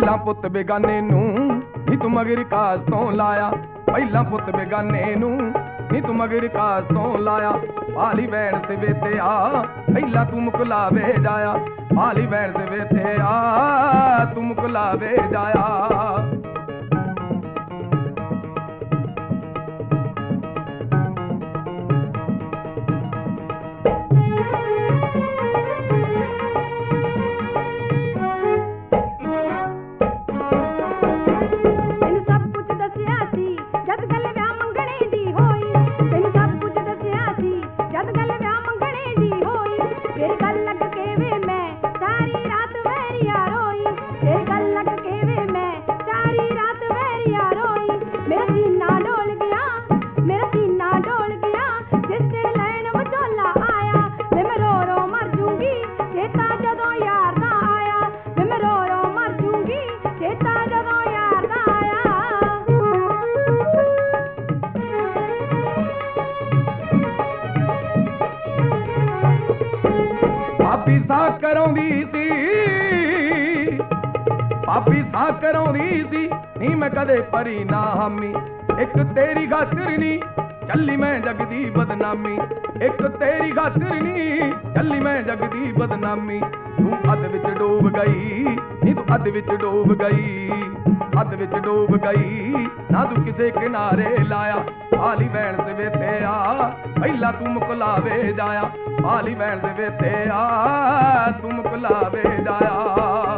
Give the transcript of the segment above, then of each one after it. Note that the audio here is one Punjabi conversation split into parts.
ਪਹਿਲਾਂ ਪੁੱਤ ਬੇਗਾਨੇ ਨੂੰ ਨੀ ਤੂੰ ਮਗਰ ਕਾਸ ਤੋਂ ਲਾਇਆ, ਪਹਿਲਾਂ ਪੁੱਤ ਬੇਗਾਨੇ ਨੂੰ ਨੀ ਤੂੰ ਮਗਰ ਕਾਸ ਤੋਂ ਲਾਇਆ। ਪਾਲੀ ਵੈਣ ਸਿਵੇ ਤੇ ਆ ਪਹਿਲਾਂ ਤੂੰ ਮੁਕਲਾਵੇ ਜਾਇਆ, ਪਾਲੀ ਵੈਣ ਸਿਵੇ ਤੇ ਆ ਤੂੰ ਮੁਕਲਾਵੇ ਜਾਇਆ। ਪਾਪੀ ਸਾਕ ਕਰਾਉਂਦੀ ਸੀ, ਪਾਪੀ ਸਾਕ ਕਰਾਉਂਦੀ ਸੀ ਨੀ ਮੈਂ ਕਦੇ ਪਰੀ ਨਾ ਹਾਮੀ। ਇੱਕ ਤੇਰੀ ਖਾਤਰ ਨੀ ਚੱਲੀ ਮੈਂ ਜਗ ਦੀ ਬਦਨਾਮੀ, ਇੱਕ ਤੇਰੀ ਖਾਤਰ ਨੀ ਚੱਲੀ ਮੈਂ ਜਗ ਦੀ ਬਦਨਾਮੀ। ਤੂੰ ਅੱਧ ਵਿੱਚ ਡੋਬ ਗਈ ਨੀ ਤੂੰ ਅੱਧ ਵਿੱਚ ਡੋਬ ਗਈ, ਅੱਧ ਵਿੱਚ ਡੋਬ ਗਈ ਨਾ ਤੂੰ ਕਿਸੇ ਕਿਨਾਰੇ ਲਾਇਆ। ਪਾਲੀ ਵੈਣ ਸਿਵੇ ਤੇ ਆ ਪਹਿਲਾਂ ਤੂੰ ਮੁਕਲਾਵੇ ਜਾਇਆ, ਪਾਲੀ ਵੈਣ ਸਿਵੇ ਤੇ ਆ ਤੂੰ ਮੁਕਲਾਵੇ ਜਾਇਆ।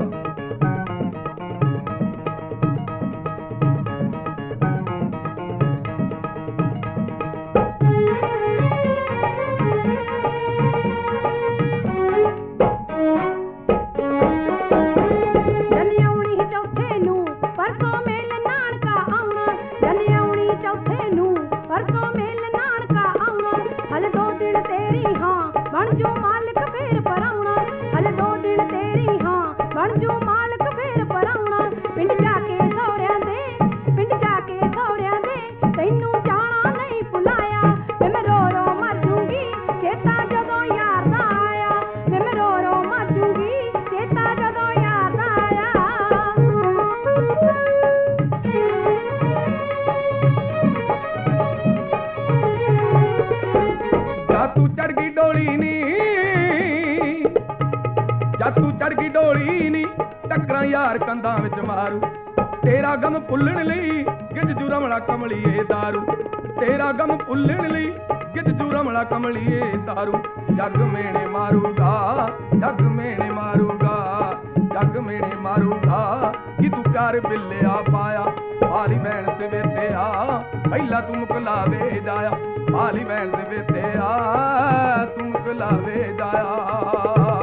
ਤੂੰ ਚੜ ਗਈ ਡੋਲੀ ਨੀ ਟੱਕਰਾਂ ਯਾਰ ਕੰਧਾਂ ਵਿੱਚ ਮਾਰੂ, ਤੇਰਾ ਗਮ ਭੁੱਲਣ ਲਈ ਗਿੱਜ ਜੂ ਰਮਲਾ ਕਮਲੀਏ ਦਾਰੂ, ਤੇਰਾ ਗਮ ਭੁੱਲਣ ਲਈ ਗਿੱਜ ਜੂ ਰਮਲਾ ਕਮਲੀਏ ਦਾਰੂ। ਜੱਗ ਮੇਣੇ ਮਾਰੂਗਾ, ਜੱਗ ਮੇਣੇ ਮਾਰੂਗਾ, ਜੱਗ ਮੇਣੇ ਮਾਰੂਗਾ ਕਿ ਤੂੰ ਪਿਆਰ ਬਿੱਲਿਆ ਪਾਇਆ। ਪਾਲੀ ਵੈਣ ਸਿਵੇ ਤੇ ਆ ਪਹਿਲਾਂ ਤੂੰ ਮੁਕਲਾਵੇ ਜਾਇਆ, ਪਾਲੀ ਵੈਣ ਸਿਵੇ ਤੇ ਆ ਤੂੰ ਮੁਕਲਾਵੇ ਜਾਇਆ।